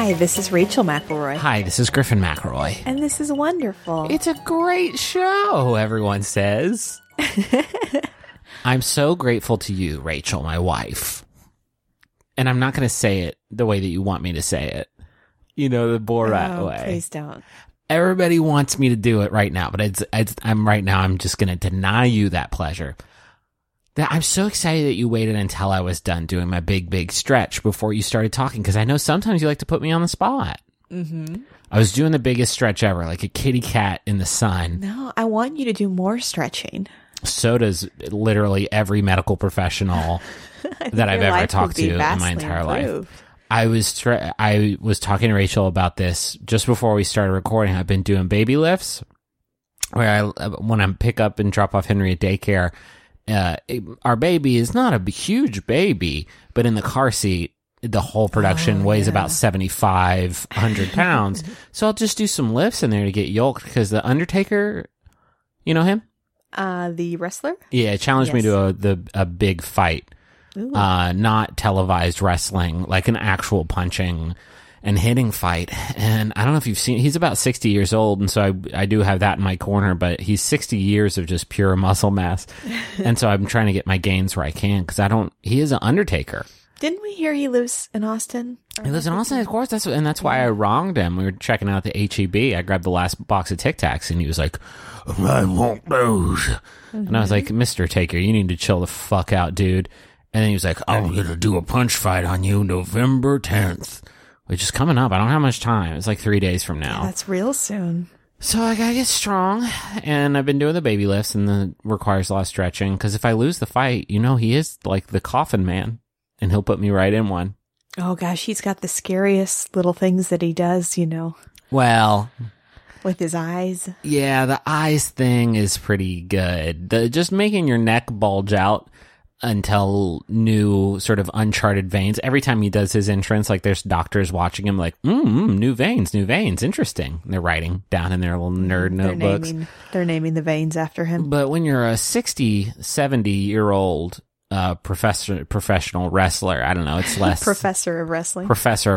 Hi, this is Rachel McElroy. Hi, this is Griffin McElroy. And this is wonderful. It's a great show, everyone says. I'm so grateful to you, Rachel, my wife. And I'm not going to say it the way that you want me to say it. You know, the Borat way. Please don't. Everybody wants me to do it right now, but I'm just going to deny you that pleasure. I'm so excited that you waited until I was done doing my big stretch before you started talking, because I know sometimes you like to put me on the spot. Mm-hmm. I was doing the biggest stretch ever, like a kitty cat in the sun. No, I want you to do more stretching. So does literally every medical professional that I've ever talked to in my entire life. I was talking to Rachel about this just before we started recording. I've been doing baby lifts, where when I pick up and drop off Henry at daycare, our baby is not a huge baby, but in the car seat, the whole production weighs about 7,500 pounds. So I'll just do some lifts in there to get yoked, because the Undertaker, you know him? The wrestler? Yeah, challenged me to a big fight. Not televised wrestling, like an actual punching and hitting fight. And I don't know if you've seen, he's about 60 years old, and so I do have that in my corner, but he's 60 years of just pure muscle mass. And so I'm trying to get my gains where I can, because he is an Undertaker. Didn't we hear he lives in Austin? He lives in Austin, of course. That's why I wronged him. We were checking out the HEB. I grabbed the last box of Tic Tacs, and he was like, I want those. Mm-hmm. And I was like, Mr. Taker, you need to chill the fuck out, dude. And then he was like, I'm going to do a punch fight on you November 10th, which is coming up. I don't have much time. It's like 3 days from now. Yeah, that's real soon. So I got to get strong. And I've been doing the baby lifts, and that requires a lot of stretching, because if I lose the fight, he is like the coffin man, and he'll put me right in one. Oh, gosh, he's got the scariest little things that he does, Well, with his eyes. Yeah, the eyes thing is pretty good. Just making your neck bulge out until new sort of uncharted veins. Every time he does his entrance, like there's doctors watching him like, new veins, interesting. And they're writing down in their little nerd notebooks. They're naming the veins after him. But when you're a 60, 70-year-old professional wrestler, I don't know, it's less... Professor of wrestling.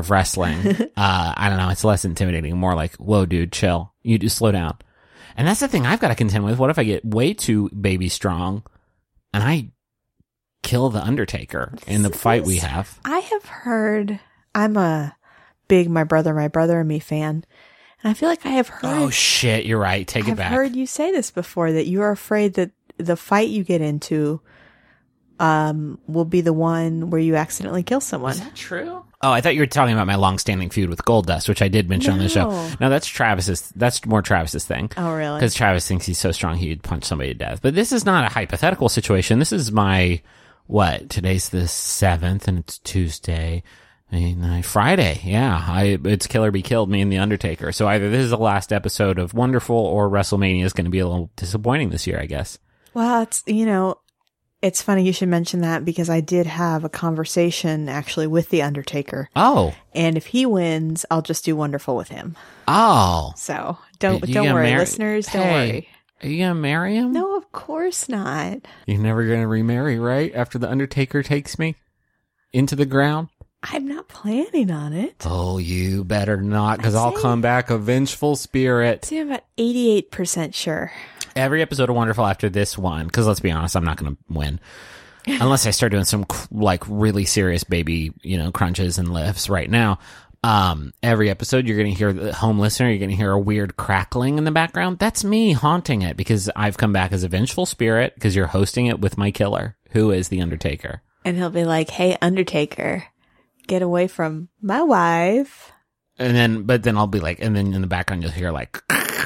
I don't know, it's less intimidating. More like, whoa, dude, chill. You just slow down. And that's the thing I've got to contend with. What if I get way too baby strong and I kill the Undertaker in the fight we have? I have heard, I'm a big My Brother and Me fan, and I feel like I have heard... Oh, shit, you're right. Take it back. I've heard you say this before, that you are afraid that the fight you get into will be the one where you accidentally kill someone. Is that true? Oh, I thought you were talking about my long-standing feud with Goldust, which I did mention on the show. No, that's more Travis's thing. Oh, really? Because Travis thinks he's so strong he'd punch somebody to death. But this is not a hypothetical situation. This is my... Today's the 7th, and it's Tuesday. Friday. Yeah. It's Kill or Be Killed, me and The Undertaker. So either this is the last episode of Wonderful, or WrestleMania is going to be a little disappointing this year, I guess. Well, it's funny you should mention that, because I did have a conversation actually with The Undertaker. Oh. And if he wins, I'll just do Wonderful with him. Oh. So don't worry, listeners. Don't worry. Are you going to marry him? No, of course not. You're never going to remarry, right? After The Undertaker takes me into the ground? I'm not planning on it. Oh, you better not, because I'll come back a vengeful spirit. See, I'm about 88% sure. Every episode of Wonderful after this one, because let's be honest, I'm not going to win. Unless I start doing some really serious baby, crunches and lifts right now. Every episode you're going to hear, the home listener, you're going to hear a weird crackling in the background. That's me haunting it, because I've come back as a vengeful spirit, because you're hosting it with my killer, who is The Undertaker. And he'll be like, hey, Undertaker, get away from my wife. But then I'll be like, and then in the background you'll hear like,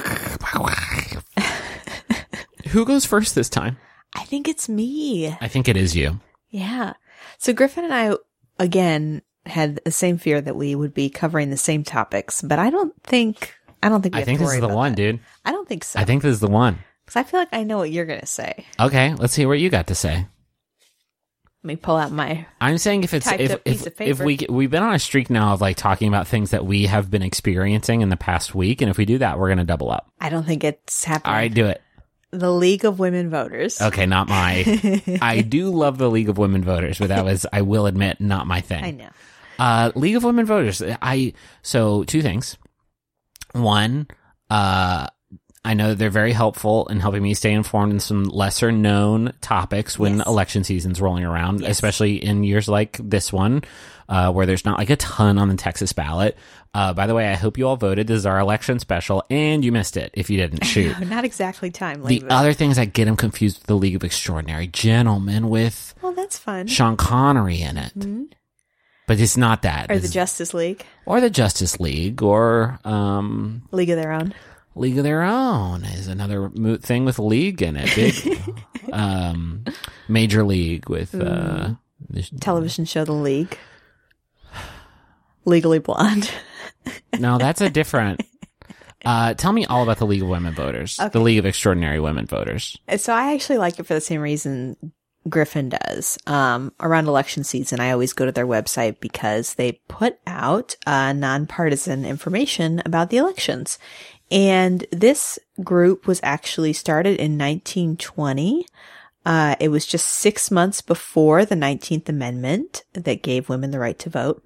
who goes first this time? I think it's me. I think it is you. Yeah. So Griffin and I, again, had the same fear that we would be covering the same topics, but I think this is the one, dude. I don't think so. I think this is the one. Because I feel like I know what you're going to say. Okay, let's see what you got to say. Let me pull out my... I'm saying if we've been on a streak now of like talking about things that we have been experiencing in the past week, and if we do that, we're going to double up. I don't think it's happening. All right, do it. The League of Women Voters. Okay, not my... I do love the League of Women Voters, but that was, I will admit, not my thing. I know. League of Women Voters. So two things. One, I know they're very helpful in helping me stay informed in some lesser known topics when election season's rolling around, especially in years like this one, where there's not like a ton on the Texas ballot. By the way, I hope you all voted. This is our election special, and you missed it if you didn't. Shoot. No, not exactly timely. The other thing is I get them confused with the League of Extraordinary Gentlemen with that's fun. Sean Connery in it. Mm-hmm. But it's not that. Or the Justice League. Or the Justice League, or League of Their Own. League of Their Own is another thing with League in it. Big Major League with the television show The League. Legally Blonde. No, that's a different. Tell me all about the League of Women Voters. Okay. The League of Extraordinary Women Voters. So I actually like it for the same reason Griffin does. Around election season, I always go to their website because they put out nonpartisan information about the elections. And this group was actually started in 1920. It was just 6 months before the 19th Amendment that gave women the right to vote.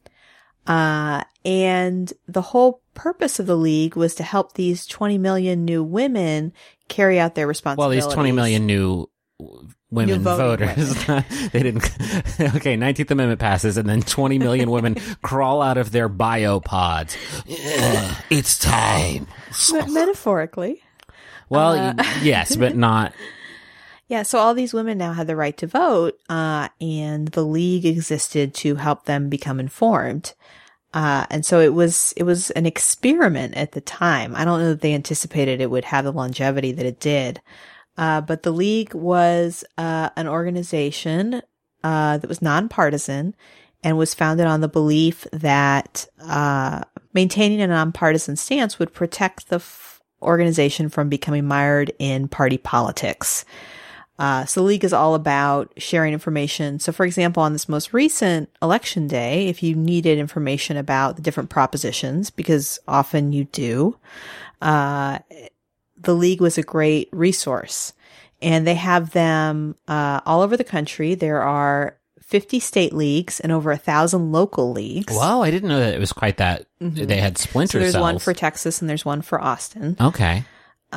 And the whole purpose of the League was to help these 20 million new women carry out their responsibilities. Well, these 20 million new women voters. Women. They didn't. Okay, 19th Amendment passes, and then 20 million women crawl out of their biopods. It's time. Metaphorically. Well, yes, but not. Yeah, so all these women now had the right to vote, and the League existed to help them become informed. And so it was an experiment at the time. I don't know that they anticipated it would have the longevity that it did. But the League was an organization that was nonpartisan and was founded on the belief that maintaining a nonpartisan stance would protect the organization from becoming mired in party politics. So the League is all about sharing information. So, for example, on this most recent election day, if you needed information about the different propositions, because often you do, the League was a great resource. And they have them all over the country. There are 50 state leagues and over 1,000 local leagues. Wow, I didn't know that it was quite that. Mm-hmm. They had splinter cells. So there's one for Texas and there's one for Austin. Okay.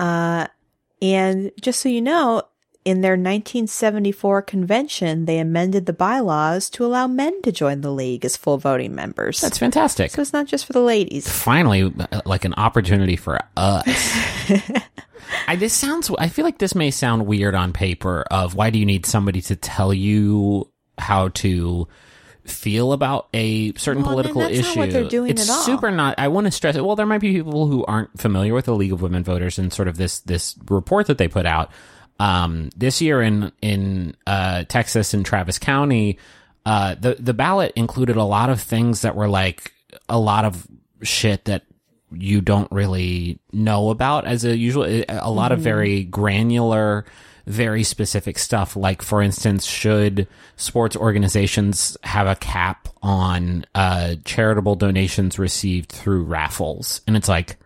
And just so you know, in their 1974 convention, they amended the bylaws to allow men to join the League as full voting members. That's fantastic. So it's not just for the ladies. Finally, like an opportunity for us. I feel like this may sound weird on paper of why do you need somebody to tell you how to feel about a certain political issue. Not what they're doing it's at all. Super not. I want to stress it. Well, there might be people who aren't familiar with the League of Women Voters and sort of this report that they put out. This year in Texas and Travis County, the ballot included a lot of things that were like a lot of shit that you don't really know about as a lot of very granular, very specific stuff. Like, for instance, should sports organizations have a cap on charitable donations received through raffles? And it's like,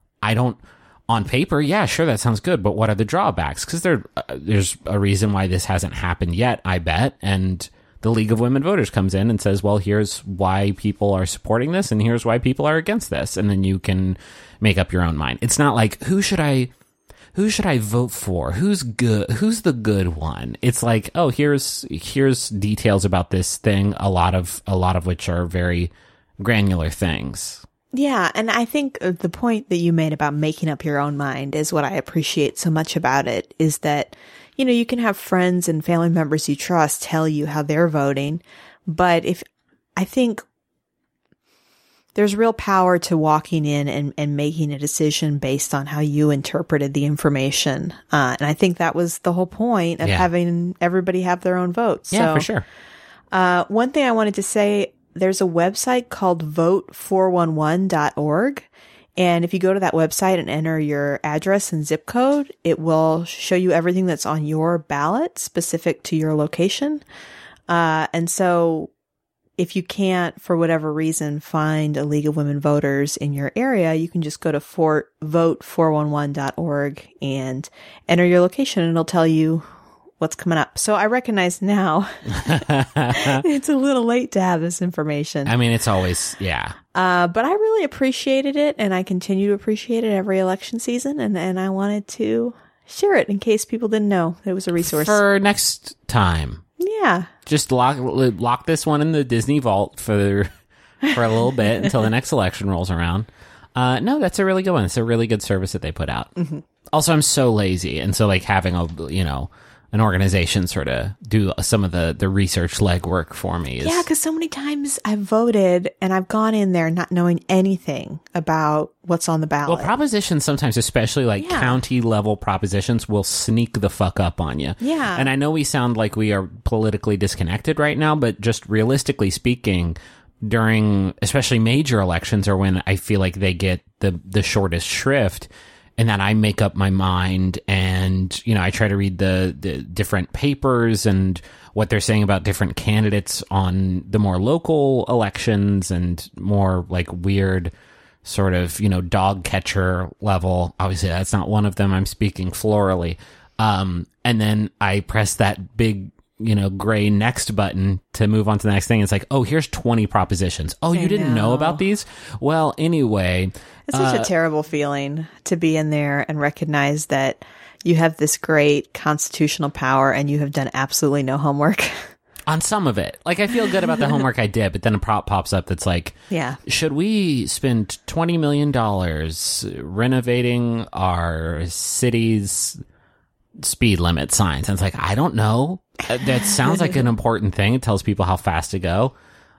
on paper, yeah, sure, that sounds good, but what are the drawbacks? Because there's a reason why this hasn't happened yet, I bet. And the League of Women Voters comes in and says, well, here's why people are supporting this, and here's why people are against this. And then you can make up your own mind. It's not like, who should I vote for? Who's good? Who's the good one? It's like, oh, here's details about this thing, a lot of which are very granular things. Yeah, and I think the point that you made about making up your own mind is what I appreciate so much about it, is that, you know, you can have friends and family members you trust tell you how they're voting, but I think there's real power to walking in and making a decision based on how you interpreted the information. And I think that was the whole point of having everybody have their own votes. Yeah, for sure. One thing I wanted to say, there's a website called vote411.org. And if you go to that website and enter your address and zip code, it will show you everything that's on your ballot specific to your location. And so if you can't, for whatever reason, find a League of Women Voters in your area, you can just go to vote411.org and enter your location, and it'll tell you what's coming up. So I recognize now it's a little late to have this information. I mean, it's always, yeah. But I really appreciated it, and I continue to appreciate it every election season, and I wanted to share it in case people didn't know it was a resource. For next time. Yeah. Just lock this one in the Disney vault for a little bit until the next election rolls around. No, that's a really good one. It's a really good service that they put out. Mm-hmm. Also, I'm so lazy, and so like having an organization sort of do some of the research legwork for me. Yeah, because so many times I've voted and I've gone in there not knowing anything about what's on the ballot. Well, propositions sometimes, especially like county level propositions, will sneak the fuck up on you. Yeah. And I know we sound like we are politically disconnected right now, but just realistically speaking, during especially major elections are when I feel like they get the shortest shrift. And then I make up my mind, and I try to read the different papers and what they're saying about different candidates on the more local elections and more like weird sort of dog catcher level. Obviously, that's not one of them. I'm speaking florally. And then I press that big gray next button to move on to the next thing. It's like, oh, here's 20 propositions. Oh, you didn't know about these? Well, anyway. It's such a terrible feeling to be in there and recognize that you have this great constitutional power and you have done absolutely no homework. On some of it. Like, I feel good about the homework I did, but then a prop pops up that's like, should we spend $20 million renovating our city's speed limit signs? And it's like, I don't know. That sounds like an important thing. It tells people how fast to go.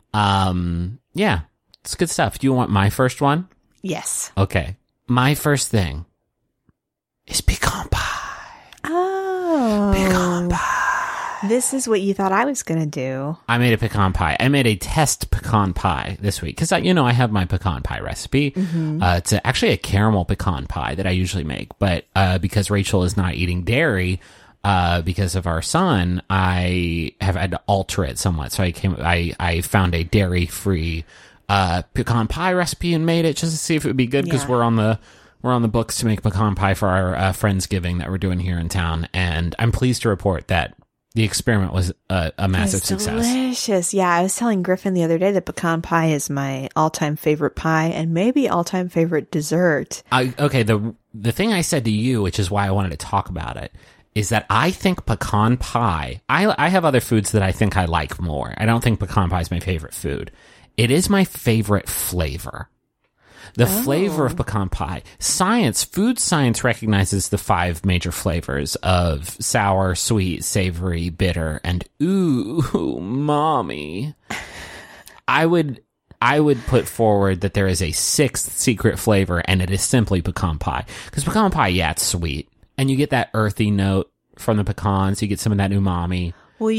Yeah, it's good stuff. Do you want my first one? Yes. Okay. My first thing is pecan pie. Oh. Pecan pie. This is what you thought I was going to do. I made a pecan pie. I made a test pecan pie this week because, I have my pecan pie recipe. Mm-hmm. It's actually a caramel pecan pie that I usually make. But because Rachel is not eating dairy, because of our son, I have had to alter it somewhat. So I found a dairy-free pecan pie recipe and made it just to see if it would be good because we're on the books to make pecan pie for our Friendsgiving that we're doing here in town, and I'm pleased to report that the experiment was a massive success. Delicious. Yeah, I was telling Griffin the other day that pecan pie is my all-time favorite pie and maybe all-time favorite dessert. Okay, the thing I said to you, which is why I wanted to talk about it, is that I think pecan pie, I have other foods that I think I like more. I don't think pecan pie is my favorite food. It is my favorite flavor. The flavor of pecan pie. Food science recognizes the 5 major flavors of sour, sweet, savory, bitter, and ooh, mommy. I would put forward that there is a 6th secret flavor, and it is simply pecan pie. Because pecan pie, it's sweet. And you get that earthy note from the pecans. You get some of that umami. Will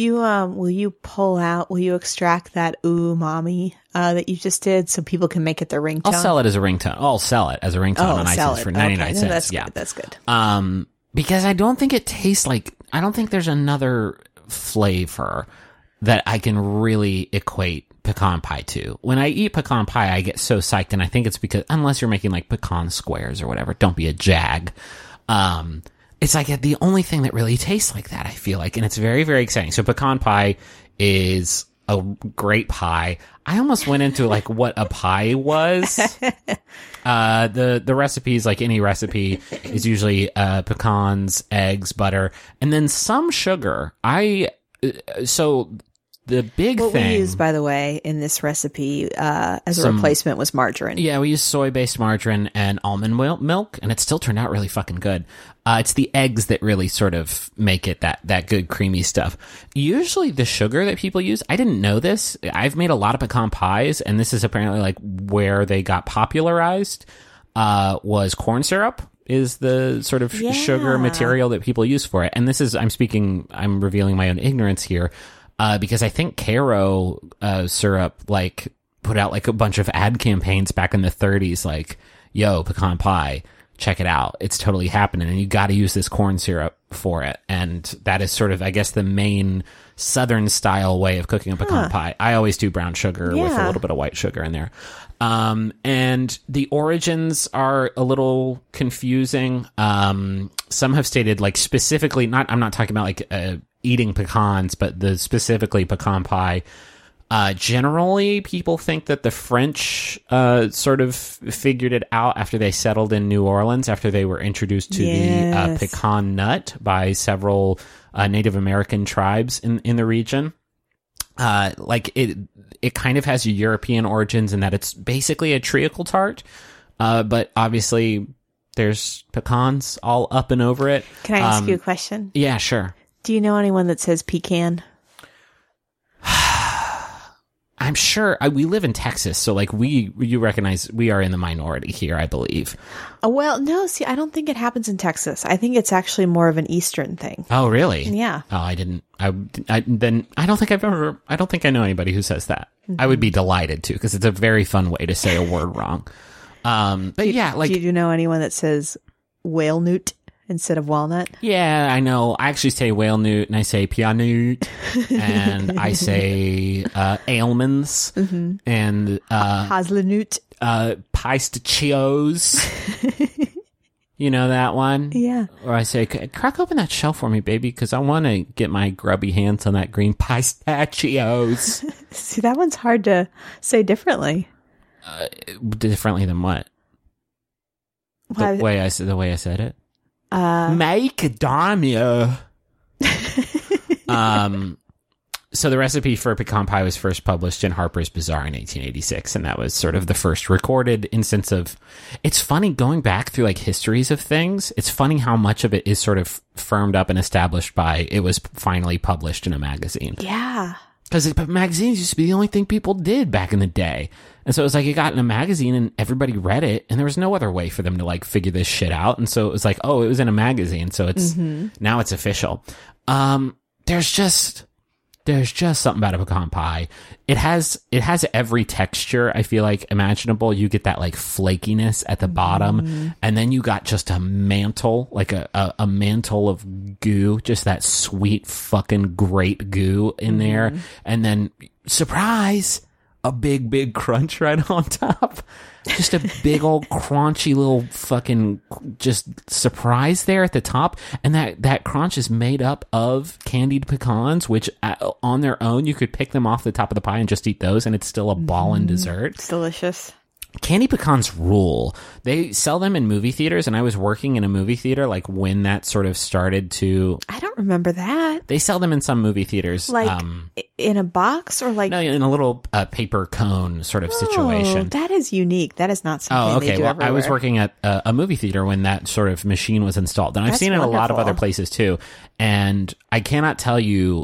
you extract that umami that you just did so people can make it their ringtone? I'll sell it as a ringtone. I'll sell it as a ringtone on iTunes for 99 cents. That's good. That's good. Because I don't think it tastes like, I don't think there's another flavor that I can really equate pecan pie to. When I eat pecan pie, I get so psyched, and I think it's because, unless you're making like pecan squares or whatever, don't be a jag. It's like the only thing that really tastes like that, I feel like, and it's very, very exciting. So pecan pie is a great pie. I almost went into like what a pie was. The recipes, like any recipe, is usually pecans, eggs, butter, and then some sugar. The big thing... What we used, by the way, in this recipe as a replacement was margarine. Yeah, we used soy-based margarine and almond milk, and it still turned out really fucking good. It's the eggs that really sort of make it that good creamy stuff. Usually the sugar that people use, I didn't know this. I've made a lot of pecan pies, and this is apparently like where they got popularized, was corn syrup. Is the sort of sugar material that people use for it. And this is, I'm revealing my own ignorance here. Because I think Caro syrup like put out like a bunch of ad campaigns back in the 30s, like, yo, pecan pie, check it out. It's totally happening. And you got to use this corn syrup for it. And that is sort of, I guess, the main Southern style way of cooking a pecan pie. I always do brown sugar with a little bit of white sugar in there. And the origins are a little confusing. Some have stated like specifically, I'm not talking about like eating pecans, but specifically pecan pie. Generally, people think that the French sort of figured it out after they settled in New Orleans, after they were introduced to the pecan nut by several Native American tribes in the region. Like it kind of has European origins in that it's basically a treacle tart, but obviously there's pecans all up and over it. Can I ask you a question? Yeah, sure. Do you know anyone that says pecan? I'm sure we live in Texas, so like you recognize we are in the minority here, I believe. Well, no, see, I don't think it happens in Texas. I think it's actually more of an Eastern thing. Oh, really? Yeah. Oh, I didn't. I don't think I know anybody who says that. Mm-hmm. I would be delighted to, because it's a very fun way to say a word wrong. But yeah, like, do you know anyone that says whale newt instead of walnut? Yeah, I know. I actually say whale newt, and I say pianut, and I say almonds, mm-hmm. and hazelnut, pistachios. You know that one? Yeah. Or I say, crack open that shell for me, baby, because I want to get my grubby hands on that green pistachios. See, that one's hard to say differently. Differently than what? The way I said it. Macadamia. So the recipe for pecan pie was first published in Harper's Bazaar in 1886, and that was sort of the first recorded instance of. It's funny going back through like histories of things. It's funny how much of it is sort of firmed up and established by it was finally published in a magazine. Yeah. Because magazines used to be the only thing people did back in the day. And so it was like it got in a magazine and everybody read it, and there was no other way for them to like figure this shit out. And so it was like, oh, it was in a magazine, so it's now it's official. There's just something about a pecan pie. It has every texture, I feel like, imaginable. You get that like flakiness at the bottom, and then you got just a mantle, like a mantle of goo, just that sweet fucking great goo in there. And then, surprise, a big crunch right on top. Just a big old crunchy little fucking just surprise there at the top. And that crunch is made up of candied pecans, which on their own, you could pick them off the top of the pie and just eat those, and it's still a ballin' dessert. It's delicious. Candy pecans rule. They sell them in movie theaters, and I was working in a movie theater like when that sort of started to. I don't remember that. They sell them in some movie theaters, like in a box or like no, in a little paper cone sort of situation. That is unique. That is not something. Oh, okay. They do everywhere. I was working at a movie theater when that sort of machine was installed, and I've seen it in a lot of other places too. And I cannot tell you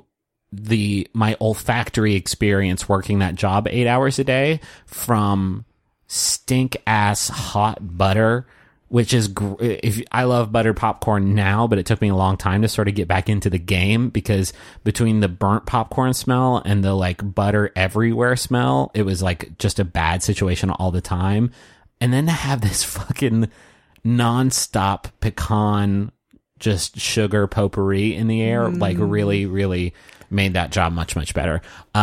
my olfactory experience working that job 8 hours a day from stink ass hot butter, which is if I love buttered popcorn now, but it took me a long time to sort of get back into the game, because between the burnt popcorn smell and the like butter everywhere smell, it was like just a bad situation all the time. And then to have this fucking nonstop pecan just sugar potpourri in the air, like really, really made that job much, much better.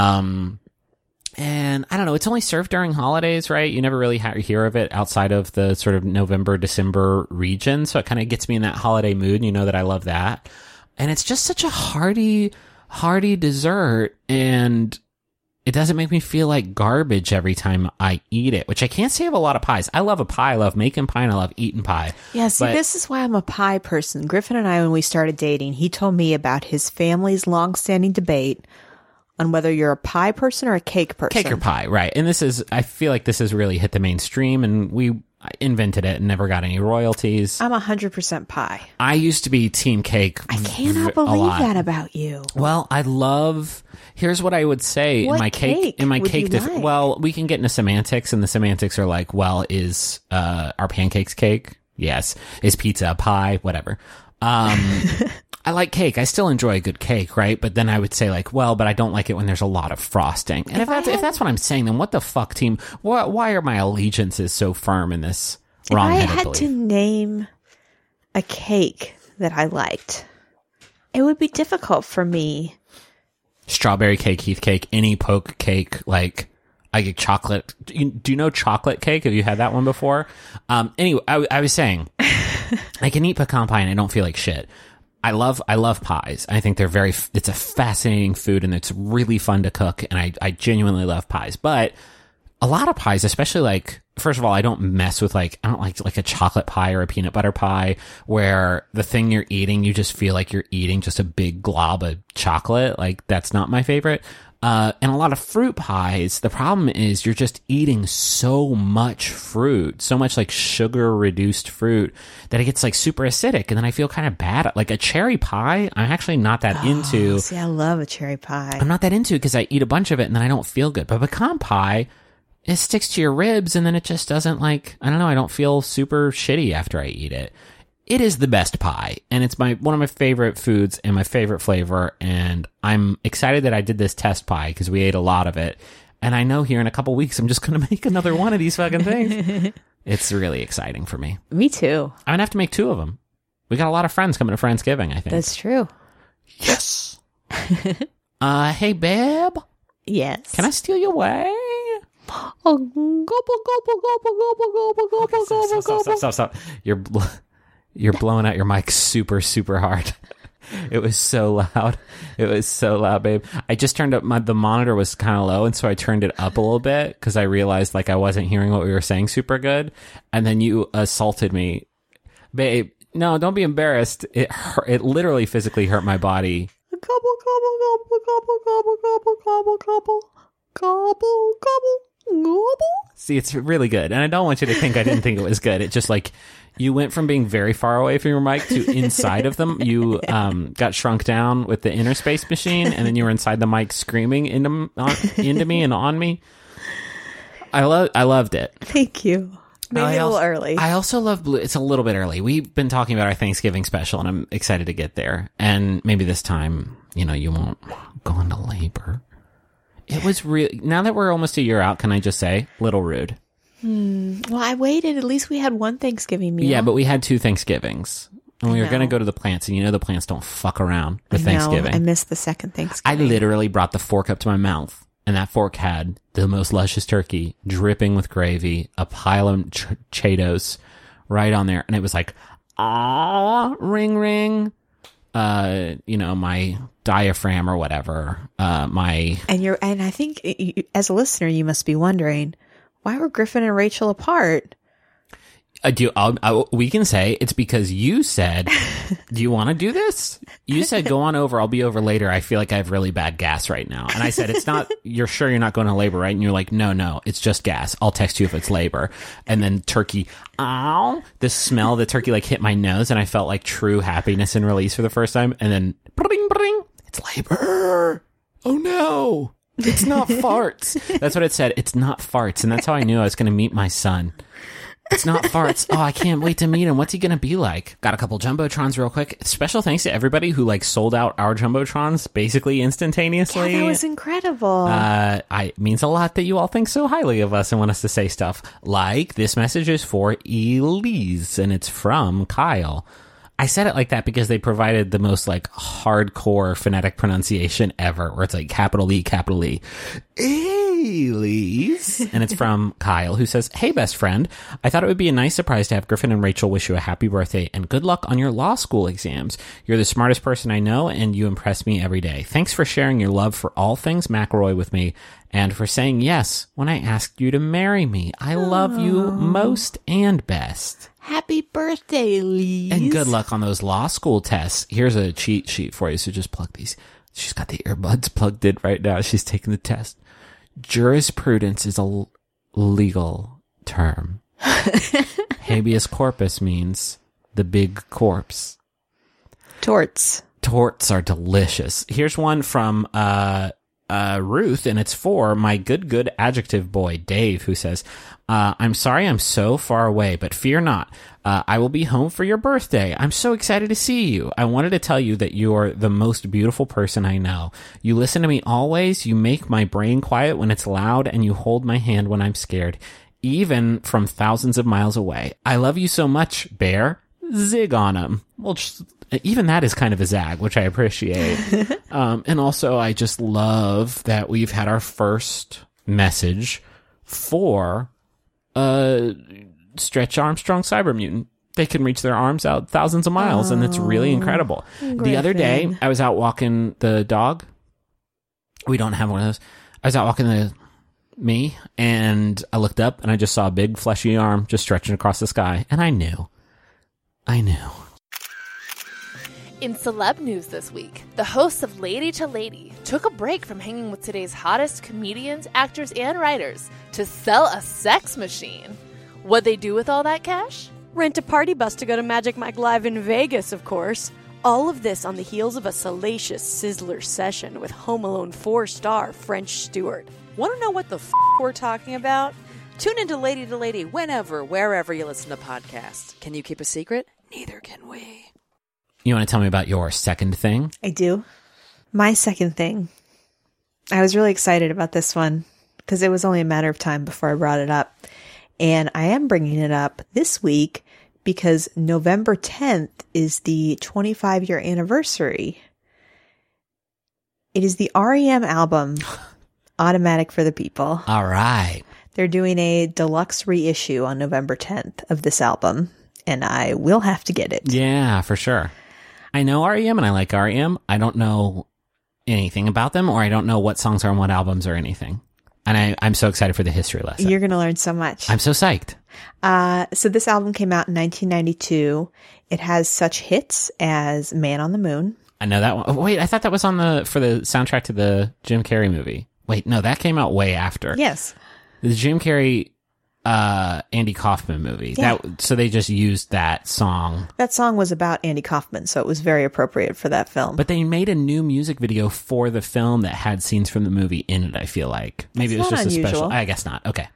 And I don't know, it's only served during holidays, right? You never really hear of it outside of the sort of November, December region. So it kind of gets me in that holiday mood, and you know that I love that. And it's just such a hearty dessert, and it doesn't make me feel like garbage every time I eat it, which I can't say of a lot of pies. I love a pie. I love making pie, and I love eating pie. Yeah, see, this is why I'm a pie person. Griffin and I, when we started dating, he told me about his family's long-standing debate on whether you're a pie person or a cake person. Cake or pie, right. And I feel like this has really hit the mainstream, and we invented it and never got any royalties. I'm 100% pie. I used to be team cake. I cannot believe that about you. Well, here's what I would say what in my cake. In my cake, like? Well, we can get into semantics, and the semantics are like, well, is our pancakes cake? Yes. Is pizza a pie? Whatever. I like cake. I still enjoy a good cake, right? But then I would say like, well, but I don't like it when there's a lot of frosting. And if that's what I'm saying, then what the fuck, team? Why are my allegiances so firm in this wrong-headed belief? If I had to name a cake that I liked, it would be difficult for me. Strawberry cake, Heath cake, any poke cake, like I get chocolate. Do you know chocolate cake? Have you had that one before? Anyway, I was saying I can eat pecan pie and I don't feel like shit. I love pies. I think it's a fascinating food and it's really fun to cook. And I genuinely love pies, but a lot of pies, especially like, first of all, I don't mess with I don't like a chocolate pie or a peanut butter pie where the thing you're eating, you just feel like you're eating just a big glob of chocolate. Like that's not my favorite. And a lot of fruit pies, the problem is you're just eating so much fruit, so much like sugar reduced fruit that it gets like super acidic. And then I feel kind of bad. Like a cherry pie, I'm actually not that into. See, I love a cherry pie. I'm not that into it because I eat a bunch of it and then I don't feel good. But pecan pie, it sticks to your ribs and then it just doesn't I don't know, I don't feel super shitty after I eat it. It is the best pie, and it's one of my favorite foods and my favorite flavor, and I'm excited that I did this test pie because we ate a lot of it, and I know here in a couple weeks I'm just going to make another one of these fucking things. It's really exciting for me. Me too. I'm going to have to make 2 of them. We got a lot of friends coming to Friendsgiving, I think. That's true. Yes. Hey, babe. Yes. Can I steal you away? Oh, gobble. Stop. You're blowing out your mic super, super hard. It was so loud. It was so loud, babe. I just turned up the monitor was kind of low, and so I turned it up a little bit because I realized I wasn't hearing what we were saying super good. And then you assaulted me. Babe, no, don't be embarrassed. It literally physically hurt my body. Gobble. See, it's really good. And I don't want you to think I didn't think it was good. It's just you went from being very far away from your mic to inside of them. You got shrunk down with the inner space machine, and then you were inside the mic screaming into me and on me. I loved it. Thank you. Maybe a little early. I also love Blue. It's a little bit early. We've been talking about our Thanksgiving special, and I'm excited to get there. And maybe this time, you won't go into labor. It was really, now that we're almost a year out, can I just say, little rude. Well, I waited. At least we had one Thanksgiving meal. Yeah, but we had 2 Thanksgivings. And we were going to go to the plants, and the plants don't fuck around with Thanksgiving. I missed the second Thanksgiving. I literally brought the fork up to my mouth, and that fork had the most luscious turkey, dripping with gravy, a pile of Cheetos right on there. And it was ring, ring. My diaphragm or whatever, and I think as a listener, you must be wondering, why were Griffin and Rachel apart? We can say it's because you said, do you want to do this? You said, go on over. I'll be over later. I feel like I have really bad gas right now. And I said, it's not, you're sure you're not going to labor, right? And you're like, no, it's just gas. I'll text you if it's labor. And then turkey, the smell of the turkey hit my nose, and I felt true happiness and release for the first time. And then, bring, it's labor. Oh no, it's not farts. That's what it said. It's not farts. And that's how I knew I was going to meet my son. It's not farts. Oh, I can't wait to meet him. What's he going to be like? Got a couple Jumbotrons real quick. Special thanks to everybody who sold out our Jumbotrons basically instantaneously. Yeah, that was incredible. It means a lot that you all think so highly of us and want us to say stuff. This message is for Elise, and it's from Kyle. I said it like that because they provided the most hardcore phonetic pronunciation ever, where it's capital E, capital E. Elise. And it's from Kyle, who says, hey, best friend, I thought it would be a nice surprise to have Griffin and Rachel wish you a happy birthday and good luck on your law school exams. You're the smartest person I know, and you impress me every day. Thanks for sharing your love for all things McElroy with me, and for saying yes when I asked you to marry me. I love you most and best. Happy birthday, Elise. And good luck on those law school tests. Here's a cheat sheet for you, so just plug these. She's got the earbuds plugged in right now. She's taking the test. Jurisprudence is a legal term. Habeas corpus means the big corpse. Torts. Torts are delicious. Here's one from Ruth, and it's for my good adjective boy, Dave, who says, I'm sorry I'm so far away, but fear not. I will be home for your birthday. I'm so excited to see you. I wanted to tell you that you are the most beautiful person I know. You listen to me always. You make my brain quiet when it's loud, and you hold my hand when I'm scared, even from thousands of miles away. I love you so much, Bear. Zig on him. Well, even that is kind of a zag, which I appreciate. And also, I just love that we've had our first message for Stretch Armstrong Cyber Mutant. they can reach their arms out thousands of miles, and it's really incredible. Griffin. The other day, I was out walking the dog. We don't have one of those. I was out walking me, and I looked up, and I just saw a big fleshy arm just stretching across the sky, and I knew. In celeb news this week, the hosts of Lady to Lady took a break from hanging with today's hottest comedians, actors, and writers to sell a sex machine. What'd they do with all that cash? Rent a party bus to go to Magic Mike Live in Vegas, of course. All of this on the heels of a salacious Sizzler session with Home Alone 4-star French Stewart. Want to know what the we're talking about? Tune into Lady to Lady whenever, wherever you listen to podcasts. Can you keep a secret? Neither can we. You want to tell me about your second thing? I do. My second thing. I was really excited about this one because it was only a matter of time before I brought it up. And I am bringing it up this week because November 10th is the 25-year anniversary. It is the REM album, Automatic for the People. All right. They're doing a deluxe reissue on November 10th of this album, and I will have to get it. Yeah, for sure. I know REM, and I like REM. I don't know anything about them, or I don't know what songs are on what albums or anything. And I'm so excited for the history lesson. You're going to learn so much. I'm so psyched. So this album came out in 1992. It has such hits as Man on the Moon. I know that one. Oh, wait, I thought that was for the soundtrack to the Jim Carrey movie. Wait, no, that came out way after. Yes. The Jim Carrey, Andy Kaufman movie. Yeah. So they just used that song. That song was about Andy Kaufman, so it was very appropriate for that film. But they made a new music video for the film that had scenes from the movie in it, I feel like. Maybe That's it was just unusual. a special. I guess not. Okay.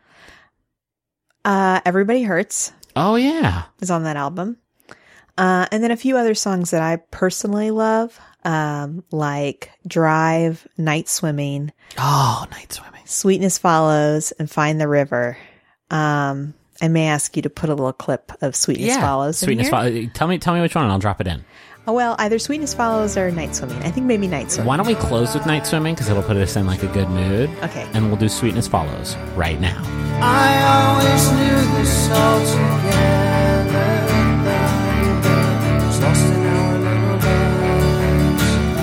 Everybody Hurts. Oh, yeah. Is on that album. And then a few other songs that I personally love, like Drive, Night Swimming. Oh, Night Swimming. Sweetness Follows, and Find the River. I may ask you to put a little clip of Sweetness Follows. Sweetness Follows. Tell me which one, and I'll drop it in. Oh, well, either Sweetness Follows or Night Swimming. I think maybe Night Swimming. Why don't we close with Night Swimming, because it'll put us in like a good mood. Okay. And we'll do Sweetness Follows right now. I always knew this all together. Was lost in our little lives.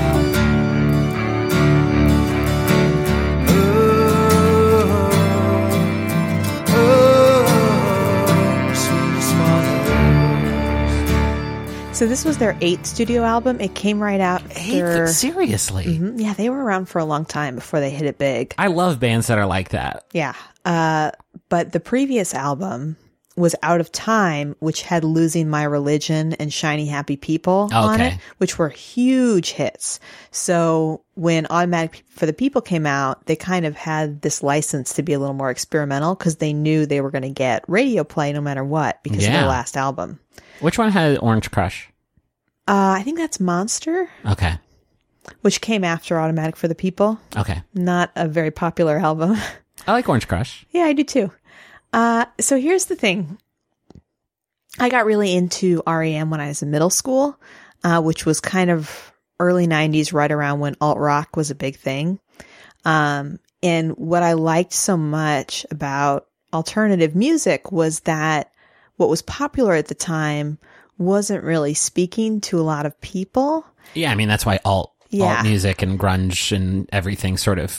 So this was their 8th studio album. It came right out after... 8th? Seriously? Mm-hmm. Yeah, they were around for a long time before they hit it big. I love bands that are like that. Yeah. But the previous album was Out of Time, which had Losing My Religion and Shiny Happy People on it, which were huge hits. So when Automatic for the People came out, they kind of had this license to be a little more experimental because they knew they were going to get radio play no matter what because of their last album. Which one had Orange Crush? I think that's Monster. Okay. Which came after Automatic for the People. Okay. Not a very popular album. I like Orange Crush. Yeah, I do too. So here's the thing. I got really into REM when I was in middle school, which was kind of early 90s, right around when alt rock was a big thing. And what I liked so much about alternative music was that what was popular at the time wasn't really speaking to a lot of people. Yeah, I mean, that's why alt music and grunge and everything sort of...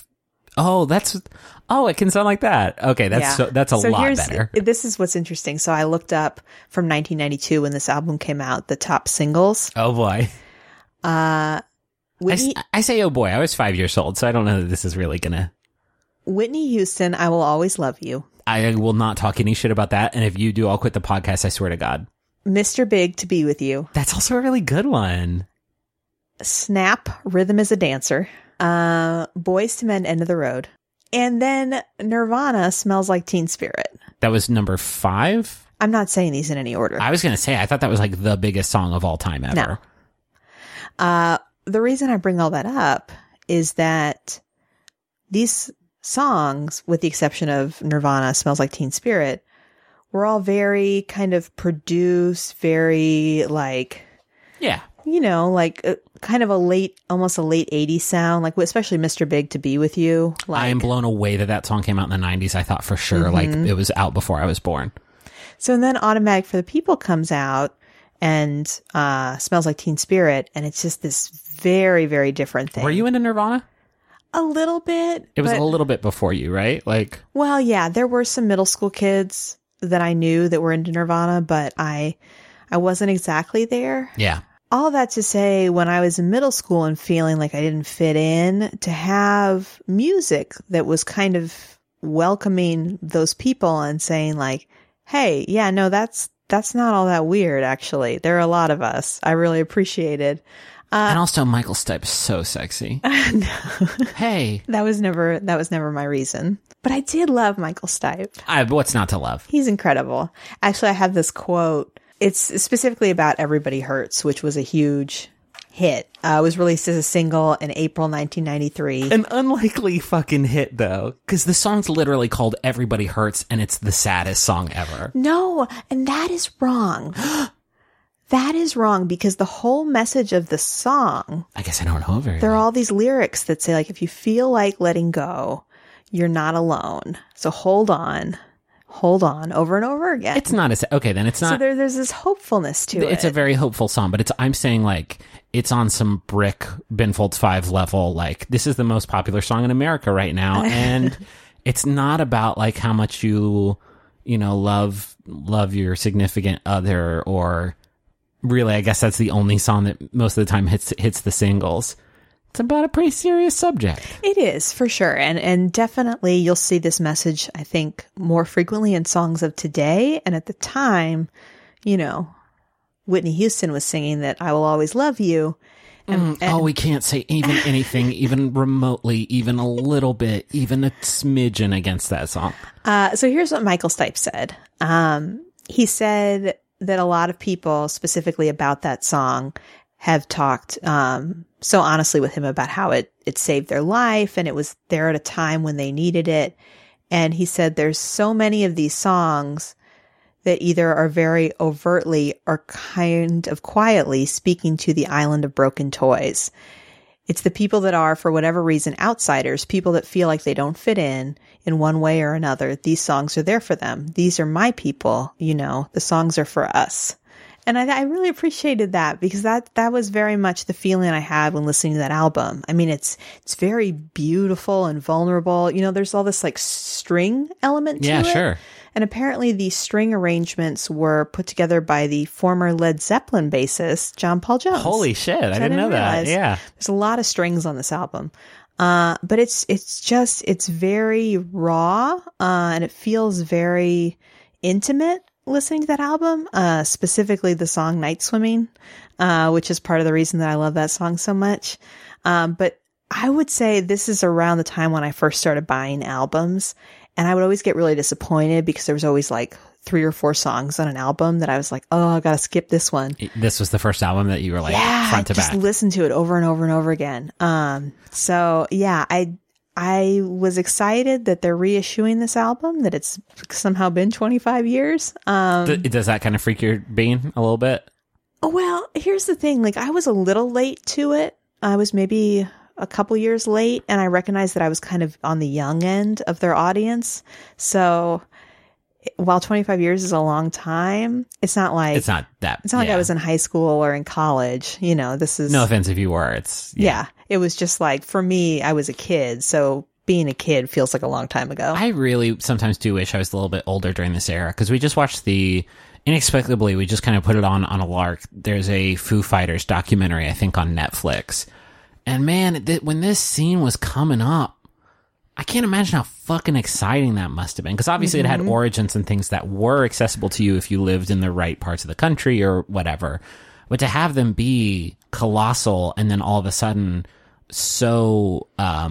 it can sound like that. Okay, that's a lot better. This is what's interesting. So I looked up from 1992 when this album came out, the top singles. Oh boy. I say oh boy, I was 5 years old, so I don't know that this is really gonna... Whitney Houston, I Will Always Love You. I will not talk any shit about that, and if you do, I'll quit the podcast, I swear to God. Mr. Big, To Be With You. That's also a really good one. Snap, Rhythm is a Dancer. Boys to Men, End of the Road. And then Nirvana, Smells Like Teen Spirit. That was number 5? I'm not saying these in any order. I was going to say, I thought that was like the biggest song of all time ever. No. The reason I bring all that up is that these songs, with the exception of Nirvana, Smells Like Teen Spirit, were all very kind of produced, very like... Yeah. You know, like kind of almost a late 80s sound, like especially Mr. Big, To Be With You. Like, I am blown away that song came out in the 90s. I thought for sure like it was out before I was born. So then Automatic for the People comes out and Smells Like Teen Spirit, and it's just this very, very different thing. Were you into Nirvana? A little bit. It was a little bit before you, right? Like, well, yeah, there were some middle school kids that I knew that were into Nirvana, but I wasn't exactly there. Yeah. All that to say, when I was in middle school and feeling like I didn't fit in, to have music that was kind of welcoming those people and saying like, hey, yeah, no, that's not all that weird, actually. There are a lot of us. I really appreciated. And also, Michael Stipe is so sexy. No. Hey, that was never my reason. But I did love Michael Stipe. What's not to love? He's incredible. Actually, I have this quote. It's specifically about Everybody Hurts, which was a huge hit. It was released as a single in April 1993. An unlikely fucking hit, though, because the song's literally called Everybody Hurts, and it's the saddest song ever. No, and that is wrong. That is wrong, because the whole message of the song, I guess I don't know very there well. are all these lyrics that say, like, if you feel like letting go, you're not alone. So hold on, over and over again. It's not okay, then it's not. So there's this hopefulness to it. It's a very hopeful song, but I'm saying, like, it's on some brick Ben Folds 5 level. Like, this is the most popular song in America right now, and it's not about like how much you love your significant other, or really, I guess that's the only song that most of the time hits the singles. It's about a pretty serious subject. It is, for sure. And definitely you'll see this message, I think, more frequently in songs of today. And at the time, Whitney Houston was singing that I will always love you. And we can't say even anything, even remotely, even a little bit, even a smidgen against that song. So here's what Michael Stipe said. He said that a lot of people, specifically about that song, have talked so honestly with him about how it saved their life, and it was there at a time when they needed it. And he said there's so many of these songs that either are very overtly or kind of quietly speaking to the island of broken toys. It's the people that are, for whatever reason, outsiders, people that feel like they don't fit in one way or another. These songs are there for them. These are my people, the songs are for us. And I really appreciated that, because that was very much the feeling I had when listening to that album. I mean, it's very beautiful and vulnerable. There's all this like string element to it. Yeah, sure. And apparently these string arrangements were put together by the former Led Zeppelin bassist, John Paul Jones. Holy shit. I didn't know that. Yeah. There's a lot of strings on this album. But it's very raw, and it feels very intimate listening to that album, specifically the song Night Swimming, which is part of the reason that I love that song so much. But I would say this is around the time when I first started buying albums, and I would always get really disappointed because there was always like 3 or 4 songs on an album that I was like, oh, I gotta skip this one. This was the first album that you were like front to back. Just listen to it over and over and over again. So yeah, I was excited that they're reissuing this album, that it's somehow been 25 years. Does that kind of freak your bean a little bit? Well, here's the thing. Like, I was a little late to it. I was maybe a couple years late, and I recognized that I was kind of on the young end of their audience. So while 25 years is a long time, it's not like I was in high school or in college. This is, no offense if you were. Yeah. It was just like, for me, I was a kid, so being a kid feels like a long time ago. I really sometimes do wish I was a little bit older during this era, because we just watched inexplicably, we just kind of put it on a lark. There's a Foo Fighters documentary, I think, on Netflix. And man, when this scene was coming up, I can't imagine how fucking exciting that must have been, because obviously it had origins and things that were accessible to you if you lived in the right parts of the country or whatever. But to have them be colossal, and then all of a sudden so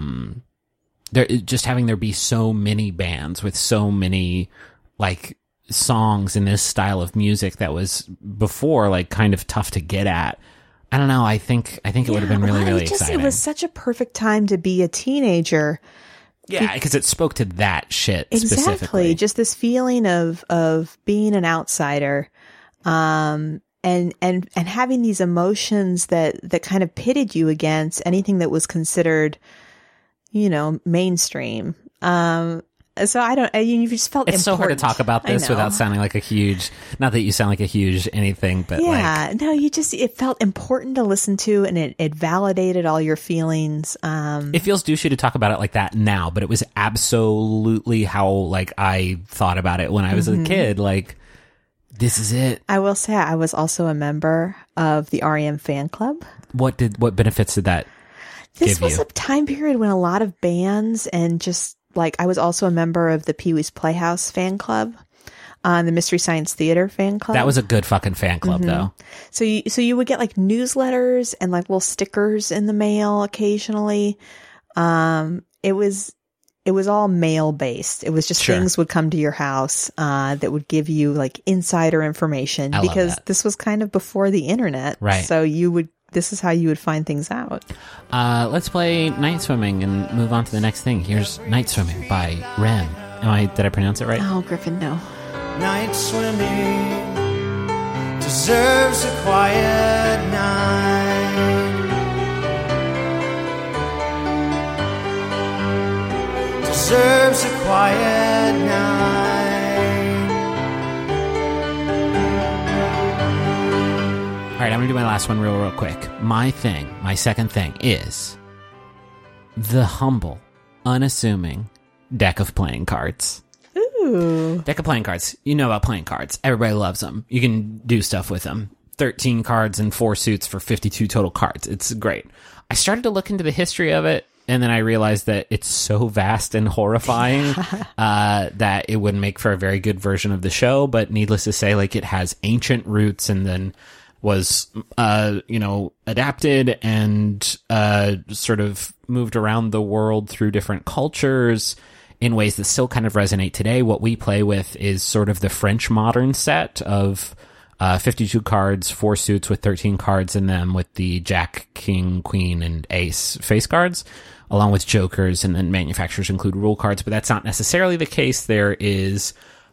there be so many bands with so many like songs in this style of music that was before like kind of tough to get at. I don't know. I think it would have been really, really exciting. It was such a perfect time to be a teenager. Yeah, because it spoke to that shit specifically. Exactly. Just this feeling of being an outsider, and having these emotions that kind of pitted you against anything that was considered, mainstream. So I don't. You just felt it's important. So hard to talk about this without sounding like a huge. Not that you sound like a huge anything, but it felt important to listen to, and it validated all your feelings. It feels douchey to talk about it like that now, but it was absolutely how like I thought about it when I was a kid. Like, this is it. I will say I was also a member of the REM fan club. What benefits did that? This was a time period when a lot of bands and just like I was also a member of the Pee-wee's Playhouse fan club, the Mystery Science Theater fan club. That was a good fucking fan club, though. So you would get like newsletters and like little stickers in the mail occasionally. It was all mail based. It was just things would come to your house that would give you like insider information because this was kind of before the internet, right? So this is how you would find things out. Let's play Night Swimming and move on to the next thing. Here's Night Swimming by Rem. Did I pronounce it right? Oh, Griffin, no. Night swimming deserves a quiet night. Deserves a quiet night. All right, I'm going to do my last one real quick. My second thing is the humble, unassuming deck of playing cards. Ooh. Deck of playing cards. You know about playing cards. Everybody loves them. You can do stuff with them. 13 cards and 4 suits for 52 total cards. It's great. I started to look into the history of it, and then I realized that it's so vast and horrifying that it wouldn't make for a very good version of the show. But needless to say, like, it has ancient roots and then was, adapted and sort of moved around the world through different cultures in ways that still kind of resonate today. What we play with is sort of the French modern set of 52 cards, 4 suits with 13 cards in them with the Jack, King, Queen, and Ace face cards, along with jokers, and then manufacturers include rule cards, but that's not necessarily the case. There's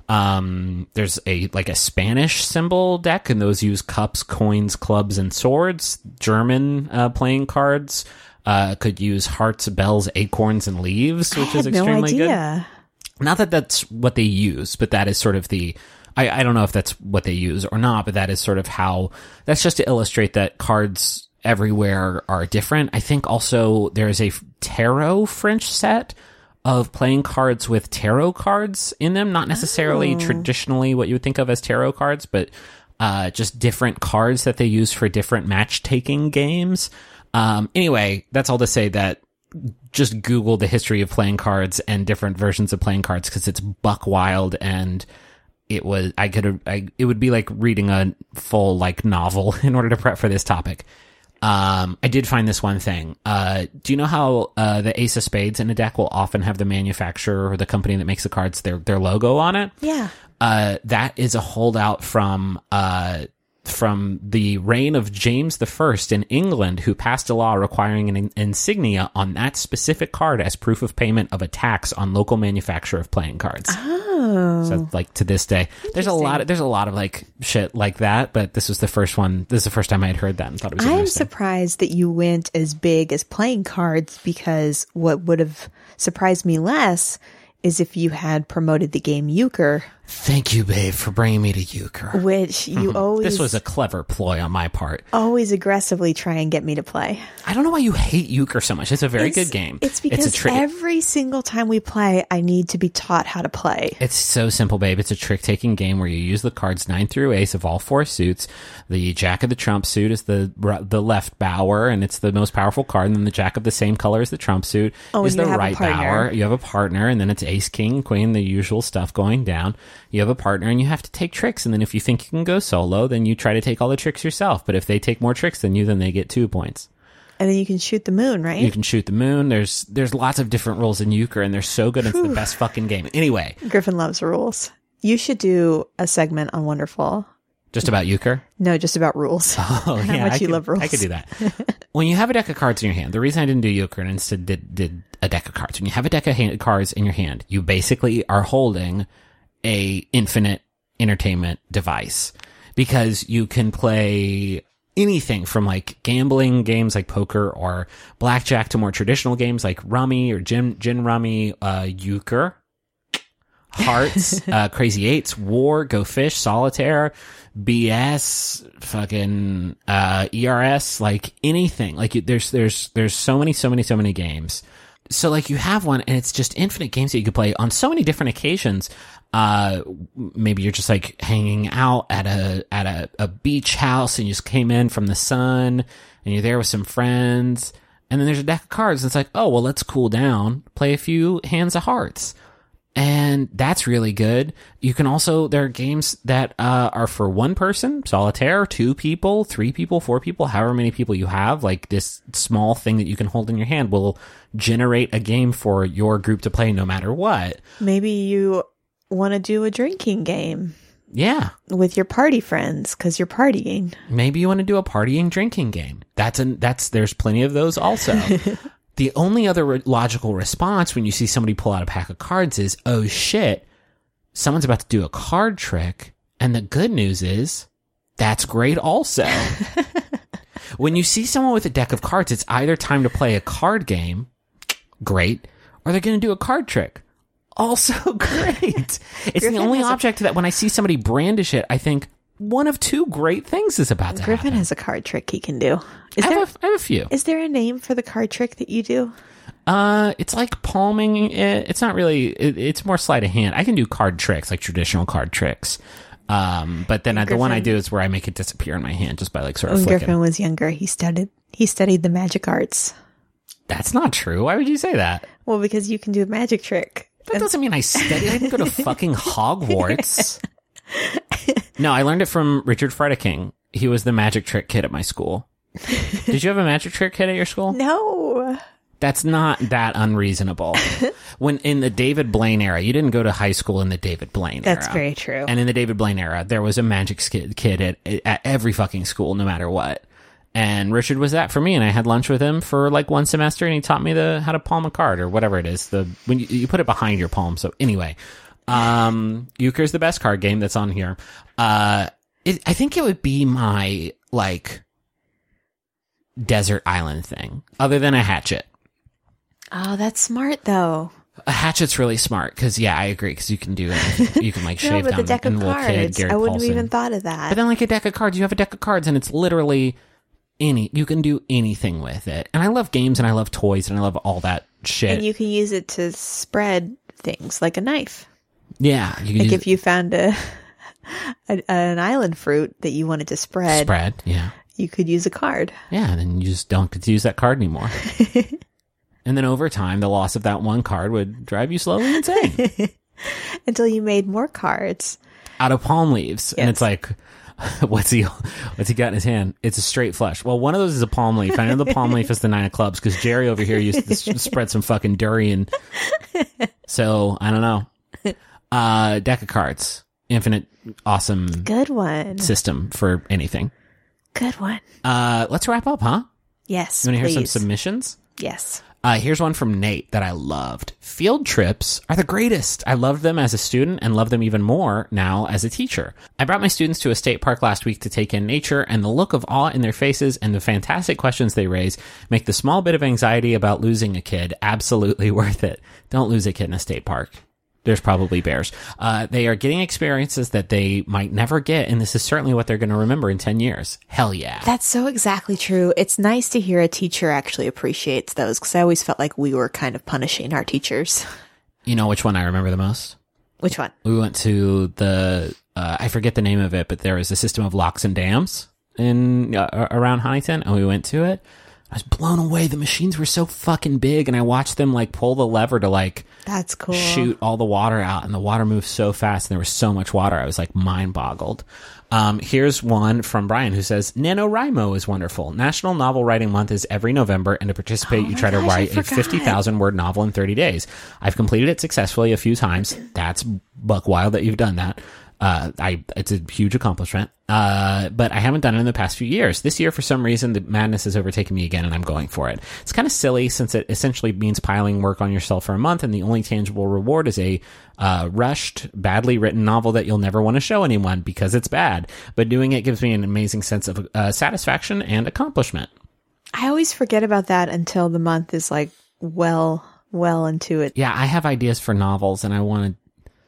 a Spanish symbol deck, and those use cups, coins, clubs, and swords. German playing cards could use hearts, bells, acorns, and leaves, which is extremely good. Not that that's what they use, but that is sort of the... I don't know if that's what they use or not, but that is sort of how... That's just to illustrate that cards everywhere are different. I think also there's a tarot French set of playing cards with tarot cards in them. Not necessarily traditionally what you would think of as tarot cards, but just different cards that they use for different match-taking games. Anyway, that's all to say that just Google the history of playing cards and different versions of playing cards, because it's buck wild, and it would be like reading a full like novel in order to prep for this topic. I did find this one thing. Do you know how the Ace of Spades in a deck will often have the manufacturer or the company that makes the cards, their logo on it? Yeah. That is a holdout from the reign of James I in England, who passed a law requiring an insignia on that specific card as proof of payment of a tax on local manufacturer of playing cards. Oh. So like to this day, there's a lot of like shit like that, but this was the first one. This is the first time I had heard that and thought it was interesting. I'm surprised that you went as big as playing cards, because what would have surprised me less is if you had promoted the game Euchre. Thank you, babe, for bringing me to Euchre. Which you always... This was a clever ploy on my part. Always aggressively try and get me to play. I don't know why you hate Euchre so much. It's a very good game. It's because every single time we play, I need to be taught how to play. It's so simple, babe. It's a trick-taking game where you use the cards 9 through ace of all 4 suits. The Jack of the Trump suit is the left bower, and it's the most powerful card. And then the Jack of the same color as the Trump suit is the right bower. You have a partner, and then it's ace, king, queen, the usual stuff going down. You have a partner, and you have to take tricks, and then if you think you can go solo, then you try to take all the tricks yourself. But if they take more tricks than you, then they get 2 points. And then you can shoot the moon, right? You can shoot the moon. There's lots of different rules in Euchre, and they're so good. It's the best fucking game. Anyway. Griffin loves rules. You should do a segment on Wonderful. Just about Euchre? No, just about rules. Oh, yeah. How much you love rules. I could do that. When you have a deck of cards in your hand, the reason I didn't do Euchre and instead did a deck of cards, when you have a deck of cards in your hand, you basically are holding a infinite entertainment device, because you can play anything from like gambling games like poker or blackjack to more traditional games like rummy or gin rummy. Euchre Hearts, Crazy Eights, War, Go Fish, Solitaire, BS, fucking ERS, like anything. Like there's so many games. So like you have one and it's just infinite games that you could play on so many different occasions. Maybe you're just like hanging out at a beach house and you just came in from the sun and you're there with some friends, and then there's a deck of cards and it's like, oh, well, let's cool down, play a few hands of Hearts. And that's really good. You can also, there are games that are for one person, Solitaire, 2 people, 3 people, 4 people, however many people you have. Like this small thing that you can hold in your hand will generate a game for your group to play no matter what. Maybe you want to do a drinking game. Yeah. With your party friends, because you're partying. Maybe you want to do a partying drinking game. There's plenty of those also. The only other logical response when you see somebody pull out a pack of cards is, oh shit, someone's about to do a card trick. And the good news is, that's great also. When you see someone with a deck of cards, it's either time to play a card game, great, or they're going to do a card trick. Also great. It's the only object that when I see somebody brandish it, I think one of 2 great things is about to happen. Griffin has a card trick he can do. I have a few. Is there a name for the card trick that you do? It's like palming it. It's not really, it's more sleight of hand. I can do card tricks, like traditional card tricks. But then the one I do is where I make it disappear in my hand just by like sort of flicking. When Griffin was younger, he studied the magic arts. That's not true. Why would you say that? Well, because you can do a magic trick. That doesn't mean I studied. I didn't go to fucking Hogwarts. No, I learned it from Richard Fredeking. He was the magic trick kid at my school. Did you have a magic trick kid at your school? No. That's not that unreasonable. When in the David Blaine era, you didn't go to high school in the David Blaine era. That's very true. And in the David Blaine era, there was a magic kid at every fucking school, no matter what. And Richard was that for me, and I had lunch with him for like one semester, and he taught me how to palm a card or whatever it is. When you put it behind your palm. So anyway, Euchre's the best card game that's on here. I think it would be my like desert island thing, other than a hatchet. Oh, that's smart though. A hatchet's really smart because, yeah, I agree, because you can do it. You can like shave down the deck of cards. Kid, Gary I wouldn't Paulson. have even thought of that. But then like a deck of cards, you have a deck of cards and it's literally you can do anything with it. And I love games and I love toys and I love all that shit. And you can use it to spread things like a knife. Yeah. If you found an island fruit that you wanted to spread. Yeah. You could use a card. Yeah, and then you just don't get to use that card anymore. And then over time, the loss of that one card would drive you slowly insane. Until you made more cards. Out of palm leaves. Yes. And it's like, what's he got in his hand? It's a straight flush. Well, one of those is a palm leaf. I know the palm leaf is the 9 of clubs because Jerry over here used to spread some fucking durian. So, I don't know. Deck of cards. Infinite, awesome. Good one. System for anything. Good one. Let's wrap up, huh? Yes, You want to hear some submissions? Yes. Here's one from Nate that I loved. Field trips are the greatest. I loved them as a student and love them even more now as a teacher. I brought my students to a state park last week to take in nature, and the look of awe in their faces and the fantastic questions they raise make the small bit of anxiety about losing a kid absolutely worth it. Don't lose a kid in a state park. There's probably bears. They are getting experiences that they might never get, and this is certainly what they're going to remember in 10 years. Hell yeah. That's so exactly true. It's nice to hear a teacher actually appreciates those, because I always felt like we were kind of punishing our teachers. You know which one I remember the most? Which one? We went to I forget the name of it, but there was a system of locks and dams in around Huntington, and we went to it. I was blown away. The machines were so fucking big, and I watched them like pull the lever to like that's cool. shoot all the water out, and the water moved so fast, and there was so much water. I was like mind boggled. Here's one from Brian who says, NaNoWriMo is wonderful. National Novel Writing Month is every November, and to participate, you try to write a 50,000 word novel in 30 days. I've completed it successfully a few times. That's buck wild that you've done that. It's a huge accomplishment. But I haven't done it in the past few years. This year, for some reason, the madness has overtaken me again, and I'm going for it. It's kind of silly since it essentially means piling work on yourself for a month, and the only tangible reward is a rushed, badly written novel that you'll never want to show anyone because it's bad. But doing it gives me an amazing sense of satisfaction and accomplishment. I always forget about that until the month is like well into it. Yeah, I have ideas for novels, and I want to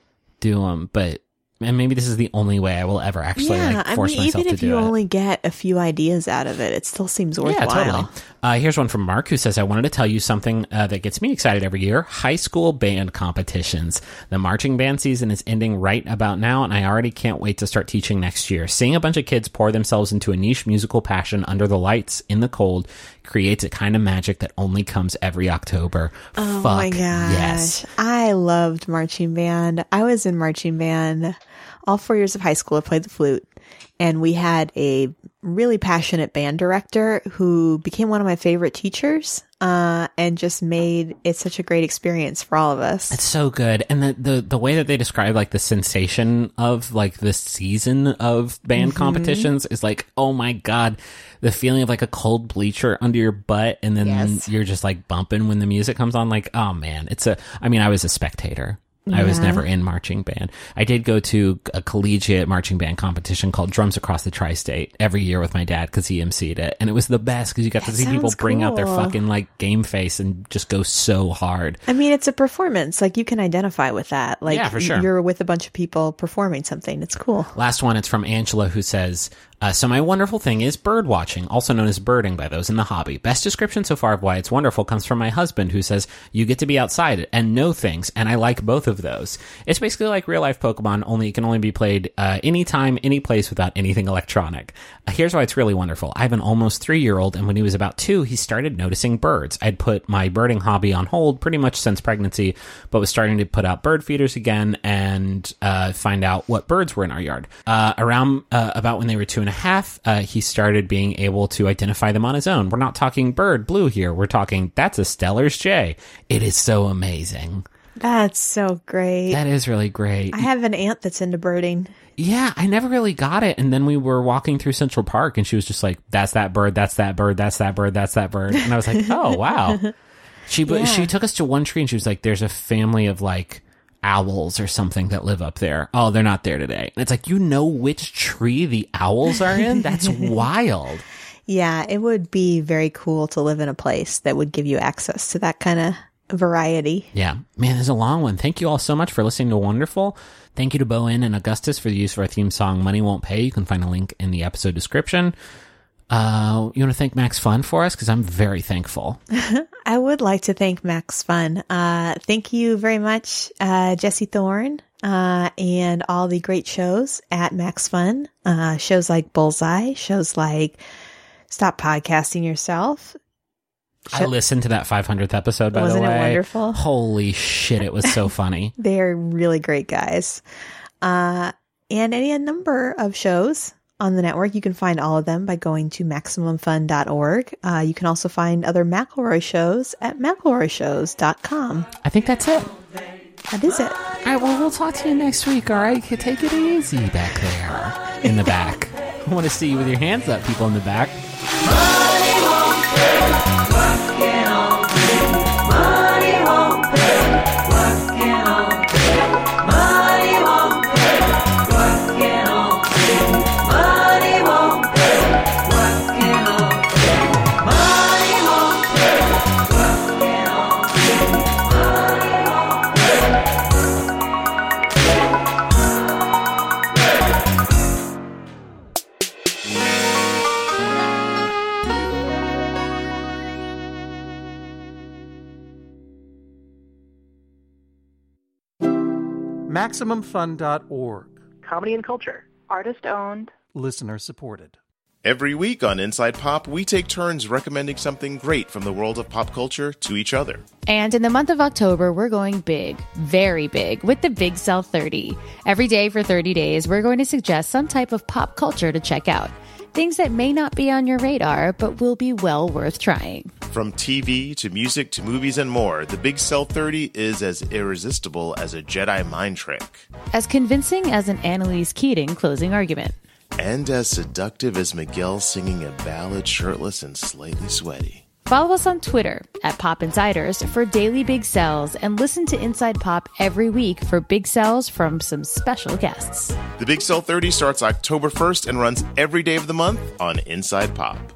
do them, and maybe this is the only way I will ever actually force myself to do it. Even if you only get a few ideas out of it still seems worthwhile. Yeah, totally. Here's one from Mark who says, I wanted to tell you something that gets me excited every year. High school band competitions. The marching band season is ending right about now, and I already can't wait to start teaching next year. Seeing a bunch of kids pour themselves into a niche musical passion under the lights in the cold creates a kind of magic that only comes every October. Oh my gosh. Yes. I loved marching band. I was in marching band all 4 years of high school. I played the flute, and we had a really passionate band director who became one of my favorite teachers, and just made it such a great experience for all of us. It's so good. And the way that they describe like the sensation of like the season of band competitions is like, oh my God, the feeling of like a cold bleacher under your butt. And then you're just like bumping when the music comes on. Like, oh man, I was a spectator. I was never in marching band. I did go to a collegiate marching band competition called Drums Across the Tri-State every year with my dad because he emceed it. And it was the best because you got to see people bring out their fucking like game face and just go so hard. I mean, it's a performance. Like you can identify with that. Like yeah, for sure. You're with a bunch of people performing something. It's cool. Last one, it's from Angela who says, so my wonderful thing is bird watching, also known as birding by those in the hobby. Best description so far of why it's wonderful comes from my husband who says, you get to be outside and know things, and I like both of those. It's basically like real life Pokemon, only it can only be played anytime, any place without anything electronic. Here's why it's really wonderful. I have an almost 3-year-old, and when he was about 2, he started noticing birds. I'd put my birding hobby on hold pretty much since pregnancy, but was starting to put out bird feeders again and find out what birds were in our yard. Around about when they were 2.5, he started being able to identify them on his own. We're not talking bird blue here. We're talking, that's a Steller's jay. It is so amazing. That's so great. That is really great. I have an aunt that's into birding. Yeah, I never really got it. And then we were walking through Central Park and she was just like, that's that bird, that's that bird, that's that bird, that's that bird. And I was like, oh, wow. She took us to one tree and she was like, there's a family of like owls or something that live up there. Oh, they're not there today. And it's like, you know which tree the owls are in? That's wild. Yeah, it would be very cool to live in a place that would give you access to that kind of variety. Yeah. Man, there's a long one. Thank you all so much for listening to Wonderful. Thank you to Bowen and Augustus for the use of our theme song, Money Won't Pay. You can find a link in the episode description. You want to thank Max Fun for us? Because I'm very thankful. I would like to thank Max Fun. Thank you very much, Jesse Thorne, and all the great shows at Max Fun. Shows like Bullseye, shows like Stop Podcasting Yourself. I listened to that 500th episode, by the way. Wasn't it wonderful? Holy shit, it was so funny. They're really great guys. And any number of shows on the network. You can find all of them by going to MaximumFun.org. You can also find other McElroy shows at McElroyShows.com. I think that's it. That is it. All right, well, we'll talk to you next week, all right? Take it easy back there in the back. I want to see you with your hands up, people in the back. Money won't pay. What can all pay? Money won't pay. What can all pay? Money won't pay. What can all pay? Money won't pay. What can all pay? Money won't pay. What can all pay? Money won't MaximumFun.org. Comedy and culture. Artist owned. Listener supported. Every week on Inside Pop, we take turns recommending something great from the world of pop culture to each other. And in the month of October, we're going big, very big, with the Big Sell 30. Every day for 30 days, we're going to suggest some type of pop culture to check out. Things that may not be on your radar, but will be well worth trying. From TV to music to movies and more, the Big Sell 30 is as irresistible as a Jedi mind trick. As convincing as an Annalise Keating closing argument. And as seductive as Miguel singing a ballad shirtless and slightly sweaty. Follow us on Twitter at Pop Insiders for daily big sells and listen to Inside Pop every week for big sells from some special guests. The Big Sell 30 starts October 1st and runs every day of the month on Inside Pop.